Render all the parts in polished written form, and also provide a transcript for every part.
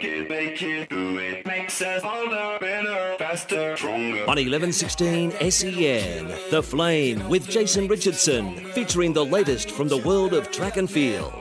make it, do it. Makes us harder, better, faster, stronger. On 1116 SEN, The Flame with Jason Richardson, featuring the latest from the world of track and field.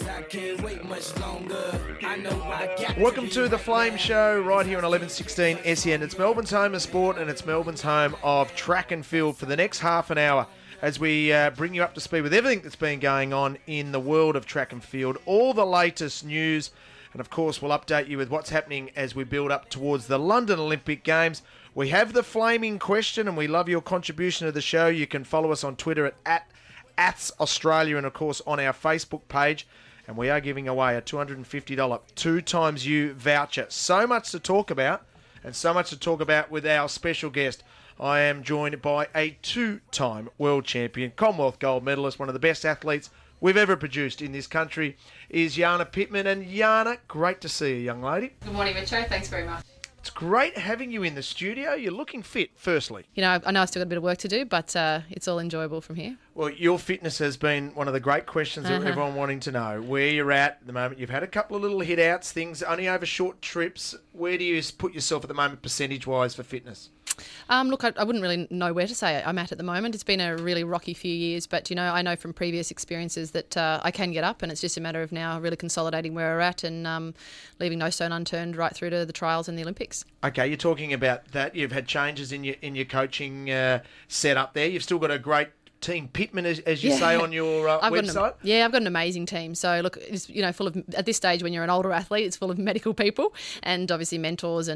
Welcome to The Flame Show right here on 1116 SEN. It's Melbourne's home of sport and it's Melbourne's home of track and field for the next half an hour as we bring you up to speed with everything that's been going on in the world of track and field, all the latest news, and of course we'll update you with what's happening as we build up towards the London Olympic Games. We have the flaming question and we love your contribution to the show. You can follow us on Twitter at @Australia and of course on our Facebook page. And we are giving away a $250 2 times U voucher. So much to talk about, and so much to talk about with our special guest. I am joined by a 2-time world champion, Commonwealth gold medalist, one of the best athletes we've ever produced in this country, is Jana Pittman. And Jana, great to see you, young lady. Good morning, Richo. Thanks very much. It's great having you in the studio. You're looking fit, firstly. You know, I know I've still got a bit of work to do, but it's all enjoyable from here. Well, your fitness has been one of the great questions of everyone wanting to know. Where you're at the moment. You've had a couple of little hit-outs, things only over short trips. Where do you put yourself at the moment percentage-wise for fitness? Look, I wouldn't really know where to say I'm at the moment. It's been a really rocky few years, but, you know, I know from previous experiences that I can get up, and it's just a matter of now really consolidating where we're at and leaving no stone unturned right through to the trials and the Olympics. Okay, you're talking about that. You've had changes in your coaching setup there. You've still got a great Team Pittman, as you say on your website. I've got an amazing team. So look, it's, you know, full of, at this stage when you're an older athlete, it's full of medical people and obviously mentors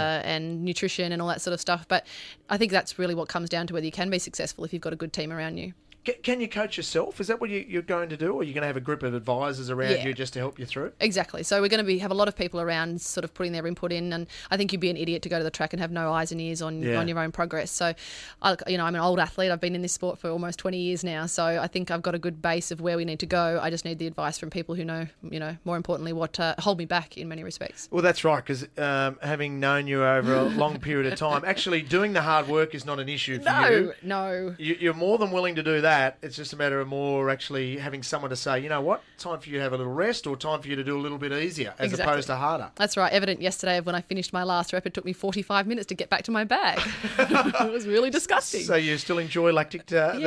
and nutrition and all that sort of stuff. But I think that's really what comes down to whether you can be successful if you've got a good team around you. Can you coach yourself? Is that what you're going to do? Or are you going to have a group of advisors around you just to help you through? Exactly. So we're going to have a lot of people around sort of putting their input in, and I think you'd be an idiot to go to the track and have no eyes and ears on your own progress. So, I'm an old athlete. I've been in this sport for almost 20 years now. So I think I've got a good base of where we need to go. I just need the advice from people who know, more importantly, what hold me back in many respects. Well, that's right, because having known you over a long period of time, actually doing the hard work is not an issue for you. No. You're more than willing to do that. It's just a matter of more actually having someone to say, you know what, time for you to have a little rest or time for you to do a little bit easier as opposed to harder. That's right. Evident yesterday when I finished my last rep, it took me 45 minutes to get back to my bag. It was really disgusting. So you still enjoy lactic acid?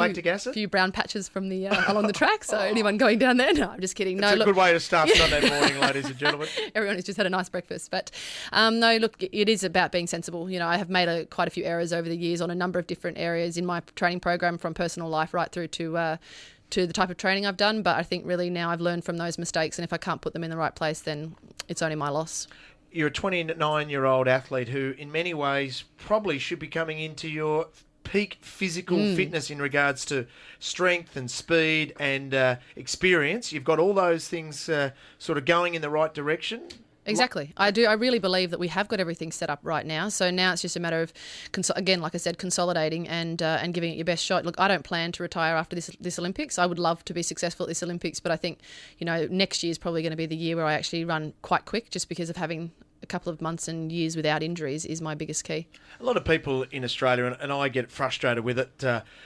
A few brown patches from the along the track. So anyone going down there? No, I'm just kidding. It's a good way to start Sunday morning, ladies and gentlemen. Everyone has just had a nice breakfast. But no, look, it is about being sensible. You know, I have made quite a few errors over the years on a number of different areas in my training program, from personal life right through to the type of training I've done. But I think really now I've learned from those mistakes, and if I can't put them in the right place, then it's only my loss. You're a 29-year-old athlete who in many ways probably should be coming into your peak physical fitness in regards to strength and speed and experience. You've got all those things sort of going in the right direction. Exactly. I do. I really believe that we have got everything set up right now. So now it's just a matter of, again, like I said, consolidating and giving it your best shot. Look, I don't plan to retire after this Olympics. I would love to be successful at this Olympics, but I think, next year is probably going to be the year where I actually run quite quick, just because of having a couple of months and years without injuries is my biggest key. A lot of people in Australia, and I get frustrated with it,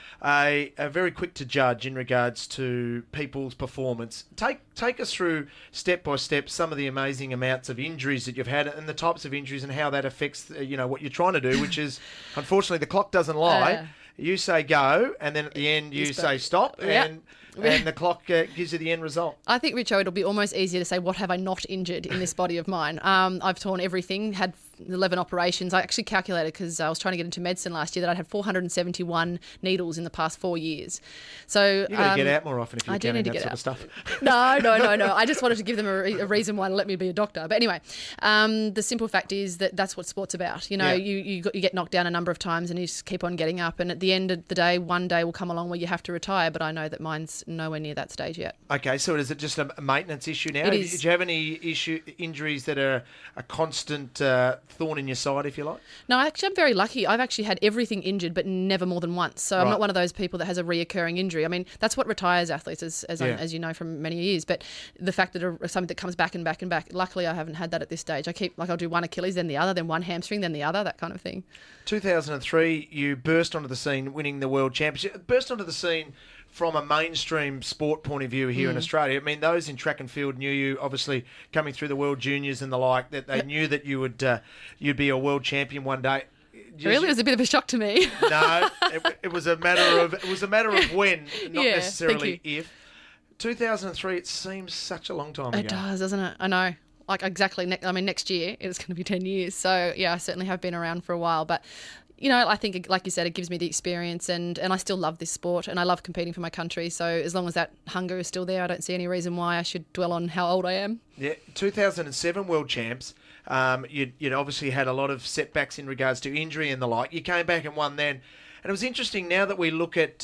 are very quick to judge in regards to people's performance. Take us through step by step some of the amazing amounts of injuries that you've had and the types of injuries and how that affects what you're trying to do, which is, unfortunately, the clock doesn't lie. You say go, and then at the end you say stop, and the clock gives you the end result. I think, Richo, it'll be almost easier to say, what have I not injured in this body of mine? I've torn everything, had 11 operations. I actually calculated, because I was trying to get into medicine last year, that I'd had 471 needles in the past 4 years. So you've got to get out more often if you're doing that sort of stuff. No. I just wanted to give them a reason why to let me be a doctor. But anyway, the simple fact is that that's what sport's about. You get knocked down a number of times and you just keep on getting up. And at the end of the day, one day will come along where you have to retire. But I know that mine's nowhere near that stage yet. Okay, so is it just a maintenance issue now? It is. Do you have any injuries that are a constant thorn in your side, if you like? No, actually, I'm very lucky. I've actually had everything injured, but never more than once. So I'm not one of those people that has a reoccurring injury. I mean, that's what retires athletes, as you know from many years. But the fact that something that comes back and back and back, luckily I haven't had that at this stage. I'll do one Achilles, then the other, then one hamstring, then the other, that kind of thing. 2003, you burst onto the scene winning the World Championship. Burst onto the scene from a mainstream sport point of view here in Australia. I mean, those in track and field knew you, obviously, coming through the World Juniors and the like, that they knew that you would you'd be a world champion one day. Really, it was a bit of a shock to me. No, it was a matter of when, not Yeah, necessarily thank you. if. 2003, it seems such a long time ago. It does, doesn't it? I know. Like, exactly. Next year, it's going to be 10 years. So, yeah, I certainly have been around for a while. But, I think, like you said, it gives me the experience and I still love this sport and I love competing for my country. So as long as that hunger is still there, I don't see any reason why I should dwell on how old I am. Yeah, 2007 World Champs. You'd obviously had a lot of setbacks in regards to injury and the like. You came back and won then. And it was interesting, now that we look at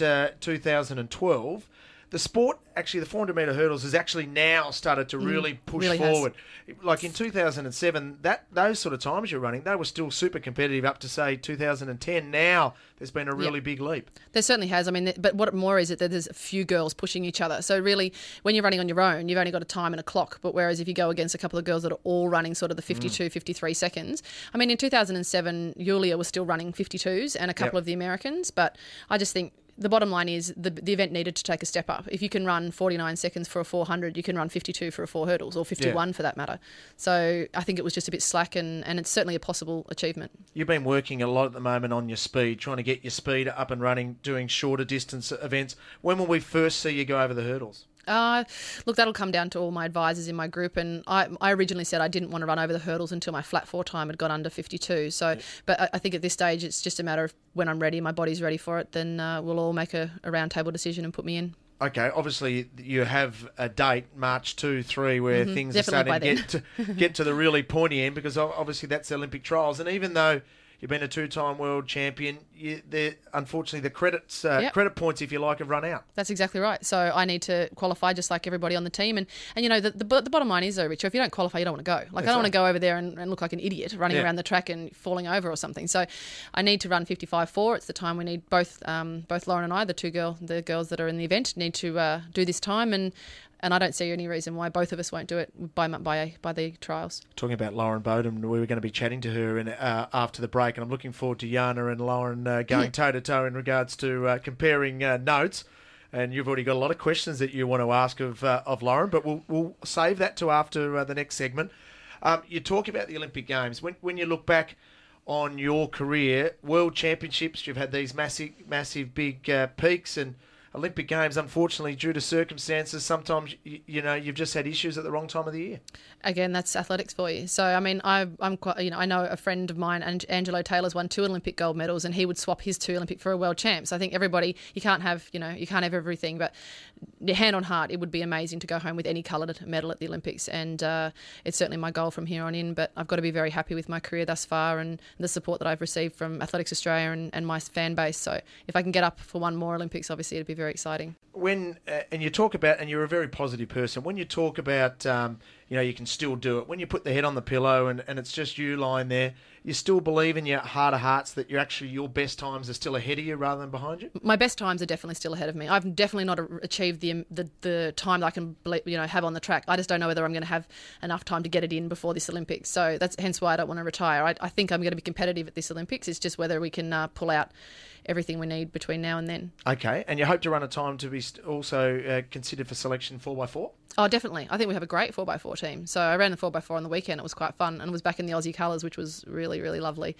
2012, the sport, actually the 400-metre hurdles, has actually now started to really push really forward. Like in 2007, those sort of times you're running, they were still super competitive up to, say, 2010. Now there's been a really big leap. There certainly has. I mean, but what more is it that there's a few girls pushing each other. So really, when you're running on your own, you've only got a time and a clock. But whereas if you go against a couple of girls that are all running sort of the 52, 53 seconds. I mean, in 2007, Yulia was still running 52s and a couple of the Americans. But I just think the bottom line is the event needed to take a step up. If you can run 49 seconds for a 400, you can run 52 for a 4 hurdles, or 51 for that matter. So I think it was just a bit slack, and it's certainly a possible achievement. You've been working a lot at the moment on your speed, trying to get your speed up and running, doing shorter distance events. When will we first see you go over the hurdles? Look, that'll come down to all my advisors in my group, and I originally said I didn't want to run over the hurdles until my flat 4 time had got under 52. So, but I think at this stage it's just a matter of when I'm ready, my body's ready for it, then we'll all make a round table decision and put me in. Okay, obviously you have a date, March 2, 3, where things definitely are starting to get to the really pointy end, because obviously that's the Olympic trials, and even though you've been a 2-time world champion, unfortunately the credit points, if you like, have run out. That's exactly right. So I need to qualify just like everybody on the team. And the bottom line is, though, Richard, if you don't qualify, you don't want to go. Like, I don't want to go over there and look like an idiot running around the track and falling over or something. So I need to run 55.4. It's the time we need. Both Lauren and I, the girls that are in the event, need to do this time. And I don't see any reason why both of us won't do it by the trials. Talking about Lauren Bowden, we were going to be chatting to her after the break, and I'm looking forward to Jana and Lauren going toe-to-toe in regards to comparing notes. And you've already got a lot of questions that you want to ask of Lauren, but we'll save that to after the next segment. You talk about the Olympic Games. When you look back on your career, World Championships, you've had these massive big peaks, and Olympic Games, unfortunately, due to circumstances, sometimes you've just had issues at the wrong time of the year. Again, that's athletics for you. So, I mean, I'm quite, I know a friend of mine, and Angelo Taylor's won 2 Olympic gold medals, and he would swap his 2 Olympic for a world champ. So I think everybody, you can't have everything, but hand on heart, it would be amazing to go home with any coloured medal at the Olympics, and it's certainly my goal from here on in. But I've got to be very happy with my career thus far and the support that I've received from Athletics Australia and my fan base. So if I can get up for one more Olympics, obviously it'd be very exciting. When and you talk about, and you're a very positive person, when you talk about you can still do it, when you put the head on the pillow and it's just you lying there, you still believe in your heart of hearts that your best times are still ahead of you rather than behind you? My best times are definitely still ahead of me. I've definitely not achieved the time that I can have on the track. I just don't know whether I'm going to have enough time to get it in before this Olympics. So that's hence why I don't want to retire. I think I'm going to be competitive at this Olympics. It's just whether we can pull out everything we need between now and then. Okay, and you hope to run a time to be also considered for selection 4x4? Oh, definitely. I think we have a great 4x4 team. So I ran the 4x4 on the weekend. It was quite fun and was back in the Aussie colours, which was really, really lovely.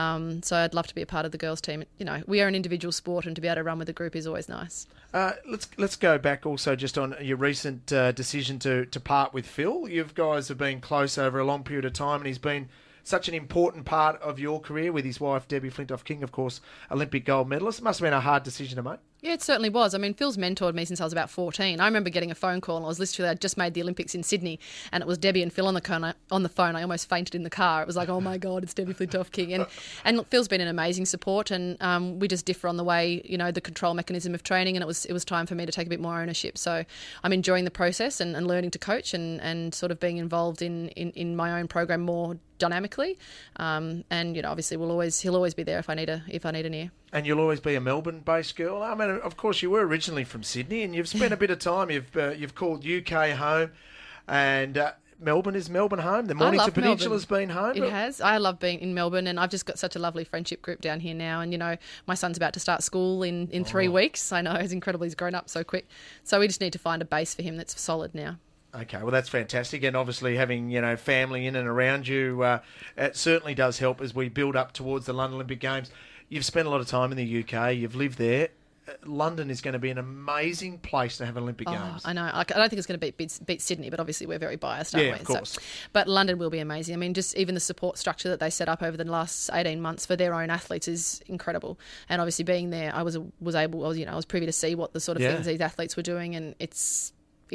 So I'd love to be a part of the girls' team. We are an individual sport, and to be able to run with a group is always nice. Let's go back also just on your recent decision to part with Phil. You guys have been close over a long period of time, and he's been such an important part of your career with his wife, Debbie Flintoff-King, of course, Olympic gold medalist. It must have been a hard decision to make. Yeah, it certainly was. I mean, Phil's mentored me since I was about 14. I remember getting a phone call, and I'd just made the Olympics in Sydney, and it was Debbie and Phil on the phone. I almost fainted in the car. It was like, oh my God, it's Debbie Flintoff-King. And look, Phil's been an amazing support, and we just differ on the way, the control mechanism of training, and it was time for me to take a bit more ownership. So I'm enjoying the process and learning to coach and sort of being involved in my own program more dynamically. And obviously he'll always be there if I need an ear. And you'll always be a Melbourne-based girl. I mean, of course, you were originally from Sydney, and you've spent a bit of time. You've called UK home, and Melbourne? Is Melbourne home? The I Mornington love Peninsula's Melbourne. been home. It has. I love being in Melbourne, and I've just got such a lovely friendship group down here now. And, my son's about to start school in 3 weeks. I know, it's incredible. He's grown up so quick. So we just need to find a base for him that's solid now. Okay, well, that's fantastic. And obviously having, family in and around you, it certainly does help as we build up towards the London Olympic Games. You've spent a lot of time in the UK. You've lived there. London is going to be an amazing place to have Olympic Games. I know. I don't think it's going to beat Sydney, but obviously we're very biased, aren't we? Of course. So, but London will be amazing. I mean, just even the support structure that they set up over the last 18 months for their own athletes is incredible. And obviously being there, I was privy to see what the sort of things these athletes were doing, and it's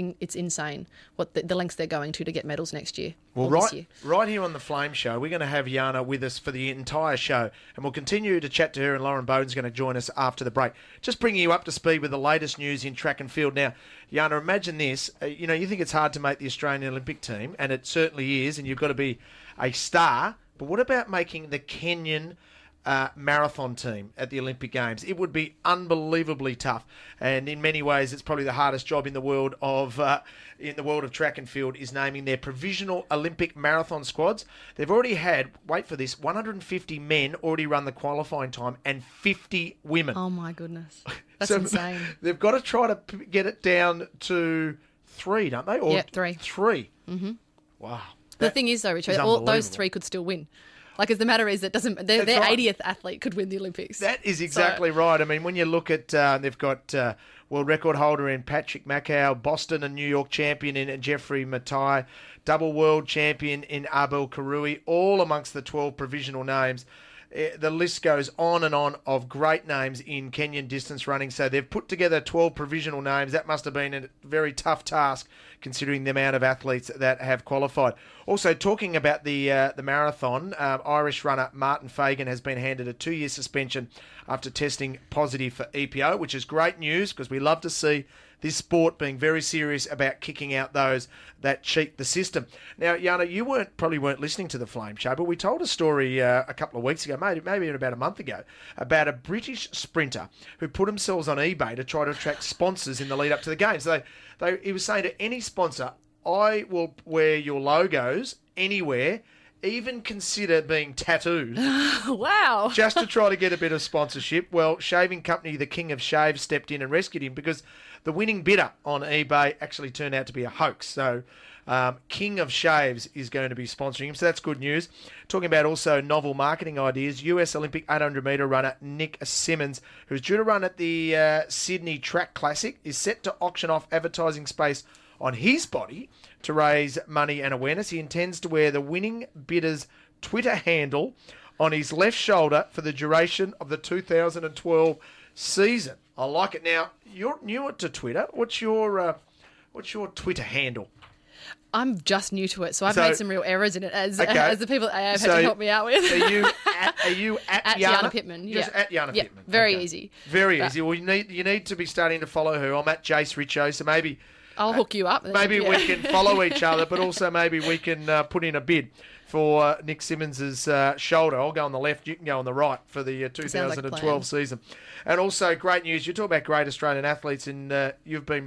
insane what the lengths they're going to get medals next year. Well, this year. right here on the Flame Show, we're going to have Jana with us for the entire show, and we'll continue to chat to her, and Lauren Bowden's going to join us after the break. Just bringing you up to speed with the latest news in track and field. Now, Jana, imagine this. You think it's hard to make the Australian Olympic team, and it certainly is, and you've got to be a star, but what about making the Kenyan marathon team at the Olympic Games? It would be unbelievably tough, and in many ways, it's probably the hardest job in the world of track and field is naming their provisional Olympic marathon squads. They've already had, wait for this, 150 men already run the qualifying time, and 50 women. Oh my goodness, that's insane. They've got to try to get it down to 3, don't they? Or 3. 3. Mm-hmm. Wow. The thing is, though, Richard, all those 3 could still win. Like, the matter is, their 80th athlete could win the Olympics. That is exactly right. I mean, when you look at, they've got world record holder in Patrick Macau, Boston and New York champion in Jeffrey Matai, double world champion in Abel Karui, all amongst the 12 provisional names. The list goes on and on of great names in Kenyan distance running. So they've put together 12 provisional names. That must have been a very tough task considering the amount of athletes that have qualified. Also, talking about the marathon, Irish runner Martin Fagan has been handed a 2-year suspension after testing positive for EPO, which is great news because we love to see this sport being very serious about kicking out those that cheat the system. Now, Jana, you probably weren't listening to the Flame Show, but we told a story a couple of weeks ago, maybe even about a month ago, about a British sprinter who put themselves on eBay to try to attract sponsors in the lead up to the games. He was saying to any sponsor, I will wear your logos anywhere, even consider being tattooed. Wow. Just to try to get a bit of sponsorship. Well, shaving company The King of Shaves stepped in and rescued him because the winning bidder on eBay actually turned out to be a hoax. So King of Shaves is going to be sponsoring him. So that's good news. Talking about also novel marketing ideas, US Olympic 800-metre runner Nick Simmons, who's due to run at the Sydney Track Classic, is set to auction off advertising space on his body to raise money and awareness. He intends to wear the winning bidder's Twitter handle on his left shoulder for the duration of the 2012 season. I like it. Now, you're newer to Twitter. What's your Twitter handle? I'm just new to it, so I've made some real errors in it, as the people at AF had to help me out with. Are you at Jana Pittman? Just at Jana Pittman. Very easy. Very easy. Well, you need to be starting to follow her. I'm at Jace Richo, so maybe I'll hook you up. Maybe we can follow each other, but also maybe we can put in a bid for Nick Simmons' shoulder. I'll go on the left, you can go on the right for the 2012 season. And also, great news, you talk about great Australian athletes, and you've been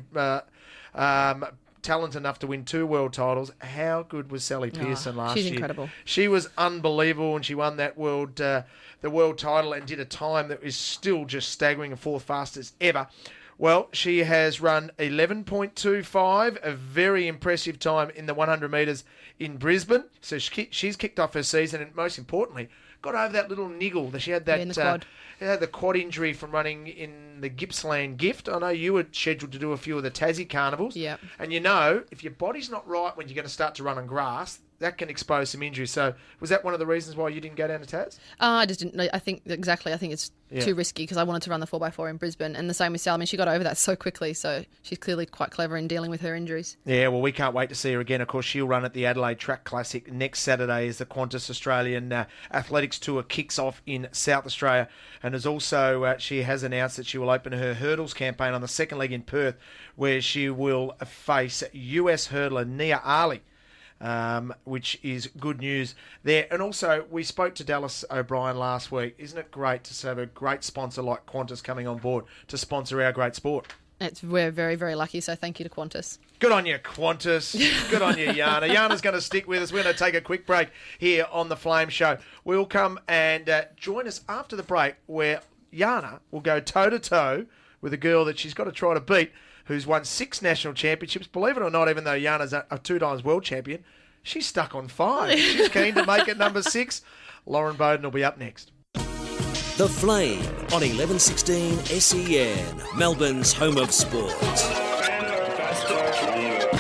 talented enough to win 2 world titles. How good was Sally Pearson last year? She's incredible. She was unbelievable, and she won that the world title and did a time that is still just staggering, and 4th fastest ever. Well, she has run 11.25, a very impressive time in the 100 metres in Brisbane. So she's kicked off her season, and most importantly, got over that little niggle that she had. That in the quad. Had the quad injury from running in the Gippsland Gift. I know you were scheduled to do a few of the Tassie carnivals. Yeah. And if your body's not right when you're going to start to run on grass, that can expose some injuries. So was that one of the reasons why you didn't go down to Tas? I just didn't. I think it's too risky because I wanted to run the 4x4 in Brisbane, and the same with Sal. I mean, she got over that so quickly, so she's clearly quite clever in dealing with her injuries. Yeah, well, we can't wait to see her again. Of course, she'll run at the Adelaide Track Classic next Saturday as the Qantas Australian Athletics Tour kicks off in South Australia, and as also she has announced that she will open her hurdles campaign on the second leg in Perth, where she will face US hurdler Nia Ali. Which is good news there. And also, we spoke to Dallas O'Brien last week. Isn't it great to have a great sponsor like Qantas coming on board to sponsor our great sport? We're very, very lucky, so thank you to Qantas. Good on you, Qantas. Good on you, Yana. Yana's going to stick with us. We're going to take a quick break here on The Flame Show. We'll come and join us after the break, where Yana will go toe-to-toe with a girl that she's got to try to beat, who's won 6 national championships. Believe it or not, even though Yana's a 2 times world champion, she's stuck on 5. She's keen to make it number 6. Lauren Bowden will be up next. The Flame on 1116 SEN, Melbourne's home of sport. Better, faster, stronger.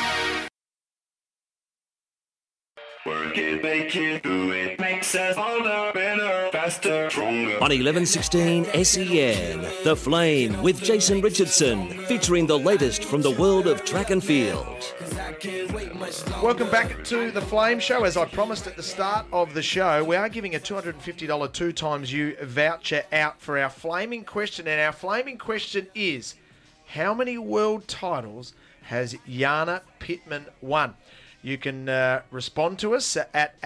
Work it, make it, do it. Makes us harder, better, faster, stronger. On 1116 SEN, The Flame with Jason Richardson, featuring the latest from the world of track and field. Welcome back to The Flame Show. As I promised at the start of the show, we are giving a $250 2 times U voucher out for our flaming question. And our flaming question is, how many world titles has Jana Pittman won? You can respond to us at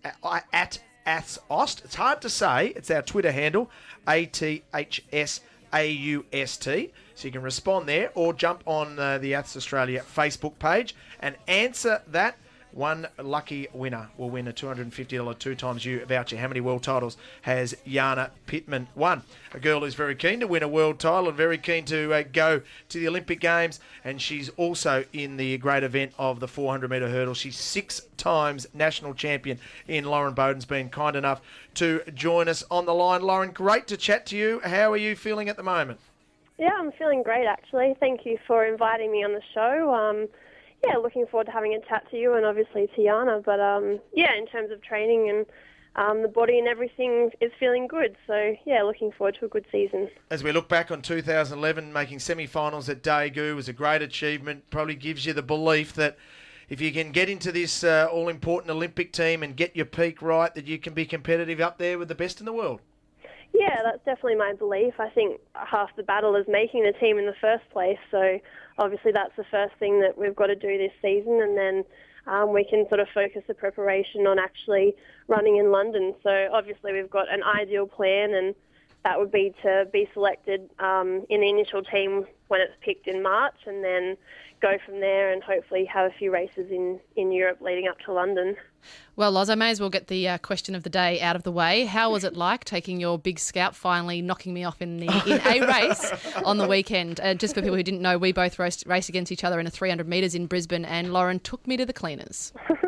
Atsost. It's hard to say. It's our Twitter handle, ATHSAUST. So you can respond there or jump on the Aths Australia Facebook page and answer that. One lucky winner will win a $250 2 times U voucher. How many world titles has Jana Pittman won? A girl who's very keen to win a world title and very keen to go to the Olympic Games, and she's also in the great event of the 400-metre hurdle. She's 6 times national champion in Lauren Bowden's been kind enough to join us on the line. Lauren, great to chat to you. How are you feeling at the moment? Yeah, I'm feeling great, actually. Thank you for inviting me on the show. Looking forward to having a chat to you and obviously to Jana. But, in terms of training and the body and everything is feeling good. So, looking forward to a good season. As we look back on 2011, making semi-finals at Daegu was a great achievement. Probably gives you the belief that if you can get into this all-important Olympic team and get your peak right, that you can be competitive up there with the best in the world. Yeah, that's definitely my belief. I think half the battle is making the team in the first place. So obviously that's the first thing that we've got to do this season, and then we can sort of focus the preparation on actually running in London. So obviously we've got an ideal plan, and that would be to be selected in the initial team when it's picked in March, and then go from there and hopefully have a few races in Europe leading up to London. Well, Loz, I may as well get the question of the day out of the way. How was it like taking your big scout finally knocking me off in a race on the weekend? Just for people who didn't know, we both raced against each other in a 300 metres in Brisbane, and Lauren took me to the cleaners.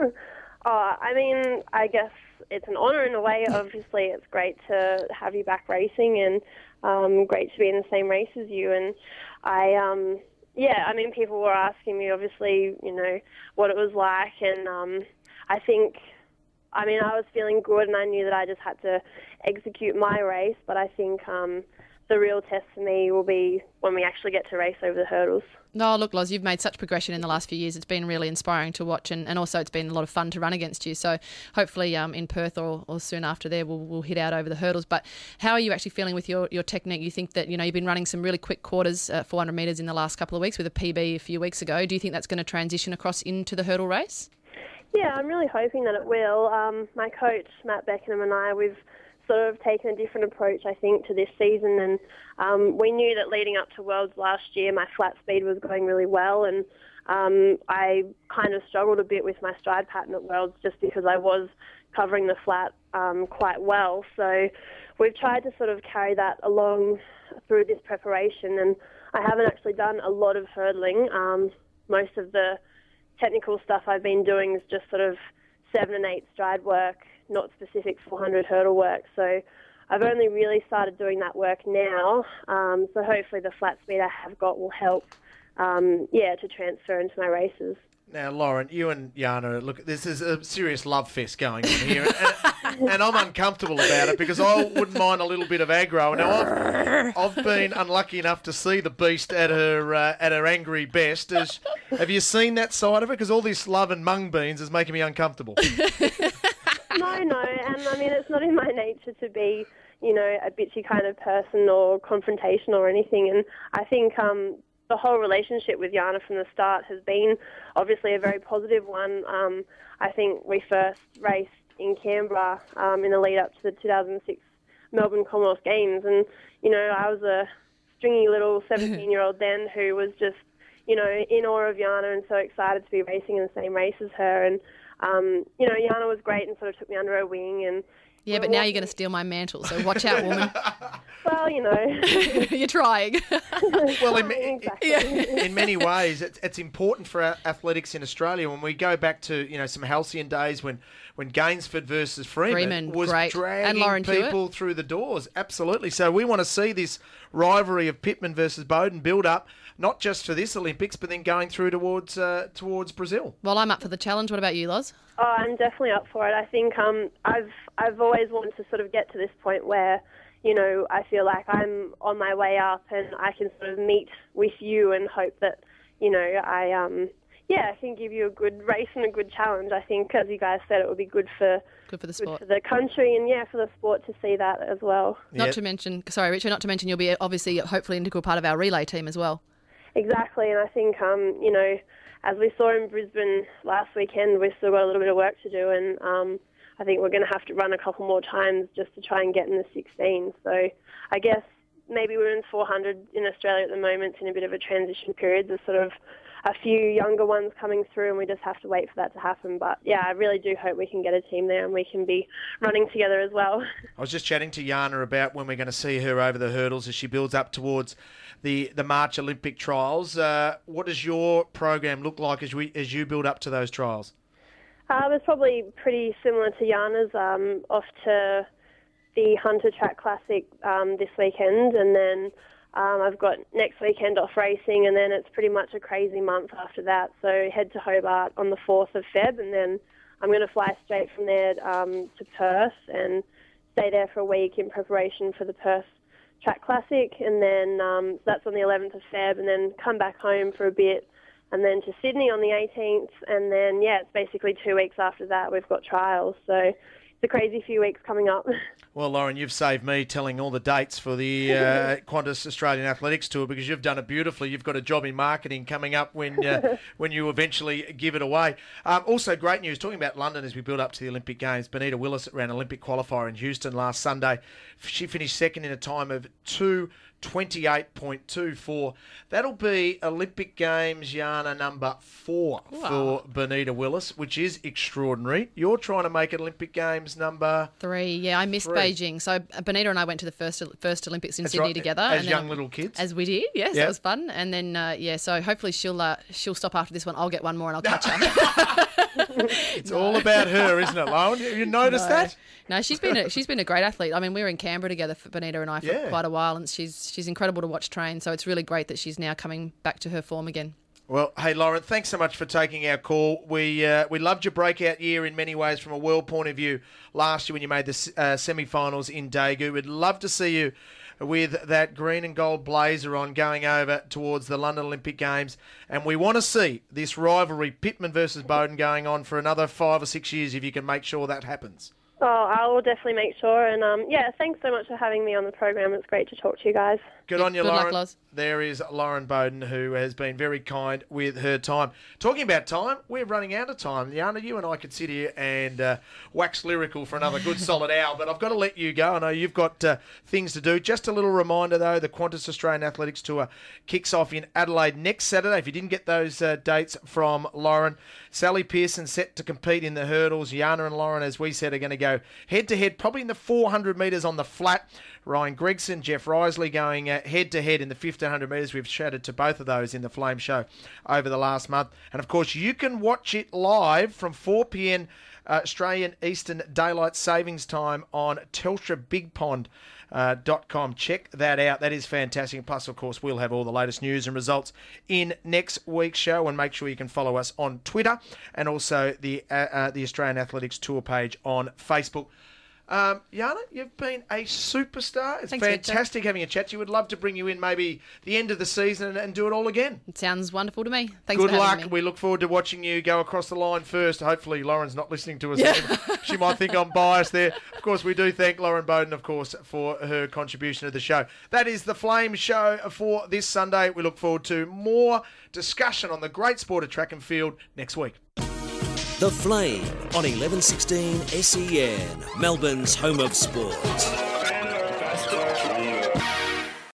I guess it's an honour in a way. Obviously, it's great to have you back racing, and great to be in the same race as you. And people were asking me, obviously, what it was like, and I was feeling good, and I knew that I just had to execute my race, but I think the real test for me will be when we actually get to race over the hurdles. No, look, Loz, you've made such progression in the last few years. It's been really inspiring to watch, and also it's been a lot of fun to run against you. So hopefully in Perth or soon after there, we'll hit out over the hurdles. But how are you actually feeling with your technique? You think that, you've been running some really quick quarters at 400 metres in the last couple of weeks with a PB a few weeks ago. Do you think that's going to transition across into the hurdle race? Yeah, I'm really hoping that it will. My coach, Matt Beckenham, and I, we've sort of taken a different approach, I think, to this season. And we knew that leading up to Worlds last year, my flat speed was going really well. And I kind of struggled a bit with my stride pattern at Worlds just because I was covering the flat quite well. So we've tried to sort of carry that along through this preparation. And I haven't actually done a lot of hurdling. Most of the technical stuff I've been doing is just sort of 7 and 8 stride work, not specific 400 hurdle work. So I've only really started doing that work now. So hopefully the flat speed I have got will help, to transfer into my races. Now, Lauren, you and Jana, look, this is a serious love fest going on here, and I'm uncomfortable about it because I wouldn't mind a little bit of aggro. Now, I've been unlucky enough to see the beast at her angry best. Have you seen that side of it? Because all this love and mung beans is making me uncomfortable. No, and it's not in my nature to be, a bitchy kind of person or confrontational or anything. And I think the whole relationship with Jana from the start has been obviously a very positive one. I think we first raced in Canberra in the lead up to the 2006 Melbourne Commonwealth Games, and I was a stringy little 17-year-old then who was just, in awe of Jana and so excited to be racing in the same race as her. And, Jana was great and sort of took me under her wing. And yeah, but now you're going to steal my mantle, so watch out, woman. Well, You're trying. Well, Exactly. in many ways, it's important for our athletics in Australia. When we go back to some halcyon days when Gainsford versus Freeman was great. dragging And Lauren people through the doors. Absolutely. So we want to see this rivalry of Pittman versus Bowden build up, not just for this Olympics, but then going through towards Brazil. Well, I'm up for the challenge. What about you, Loz? Oh, I'm definitely up for it. I think I've always wanted to sort of get to this point where, I feel like I'm on my way up and I can sort of meet with you and hope that, I can give you a good race and a good challenge. I think, as you guys said, it would be good for the sport. for the country and, for the sport to see that as well. Not to mention, you'll be obviously hopefully an integral part of our relay team as well. Exactly, and I think, as we saw in Brisbane last weekend, we've still got a little bit of work to do, and I think we're going to have to run a couple more times just to try and get in the 16. So I guess maybe women's 400 in Australia at the moment in a bit of a transition period. There's sort of a few younger ones coming through, and we just have to wait for that to happen. But, I really do hope we can get a team there and we can be running together as well. I was just chatting to Jana about when we're going to see her over the hurdles as she builds up towards the March Olympic trials. What does your program look like as you build up to those trials? It's probably pretty similar to Jana's, off to the Hunter Track Classic this weekend, and then I've got next weekend off racing, and then it's pretty much a crazy month after that. So head to Hobart on the 4th of Feb, and then I'm going to fly straight from there to Perth and stay there for a week in preparation for the Perth Track Classic, and then so that's on the 11th of Feb, and then come back home for a bit, and then to Sydney on the 18th, and then, it's basically 2 weeks after that we've got trials. So it's a crazy few weeks coming up. Well, Lauren, you've saved me telling all the dates for the Qantas Australian Athletics Tour because you've done it beautifully. You've got a job in marketing coming up when you eventually give it away. Also, great news, talking about London as we build up to the Olympic Games. Benita Willis ran Olympic qualifier in Houston last Sunday. She finished second in a time of 2:28.24. That'll be Olympic Games, Jana, number 4 for Benita Willis, which is extraordinary. You're trying to make it Olympic Games number 3. Yeah, I missed 3. Beijing. So Benita and I went to the first Olympics in That's Sydney right, together. as and young little kids. As we did, yes, Yep. that was fun. And then, so hopefully she'll stop after this one. I'll get one more and I'll catch her. It's all about her, isn't it, Lauren? You noticed that? No, she's been a great athlete. I mean, we were in Canberra together for Benita and I for quite a while, and she's incredible to watch train. So it's really great that she's now coming back to her form again. Well, hey, Lauren, thanks so much for taking our call. We loved your breakout year in many ways from a world point of view last year when you made the semi-finals in Daegu. We'd love to see you with that green and gold blazer on going over towards the London Olympic Games. And we want to see this rivalry, Pittman versus Bowden, going on for another 5 or 6 years if you can make sure that happens. Oh, I will definitely make sure. And, thanks so much for having me on the program. It's great to talk to you guys. Good on you, Good luck, Lauren. Loz. There is Lauren Bowden, who has been very kind with her time. Talking about time, we're running out of time. Jana, you and I could sit here and wax lyrical for another good solid hour, but I've got to let you go. I know you've got things to do. Just a little reminder, though, the Qantas Australian Athletics Tour kicks off in Adelaide next Saturday. If you didn't get those dates from Lauren, Sally Pearson set to compete in the hurdles. Jana and Lauren, as we said, are going to go head-to-head, probably in the 400 metres on the flat. Ryan Gregson, Jeff Risley going head-to-head in the 1,500 metres. We've chatted to both of those in the Flame Show over the last month. And, of course, you can watch it live from 4 p.m. Australian Eastern Daylight Savings Time on TelstraBigPond.com. Check that out. That is fantastic. Plus, of course, we'll have all the latest news and results in next week's show. And make sure you can follow us on Twitter and also the Australian Athletics Tour page on Facebook. Jana, you've been a superstar. It's Thanks, fantastic having a chat to you. Would love to bring you in maybe the end of the season and do it all again. It sounds wonderful to me. Thanks Good for luck. having me. We look forward to watching you go across the line first. Hopefully Lauren's not listening to us. She might think I'm biased there. Of course, we do thank Lauren Bowden, of course, for her contribution to the show. That is the Flame Show for this Sunday. We look forward to more discussion on the great sport of track and field next week. The Flame on 1116 SEN, Melbourne's home of sport.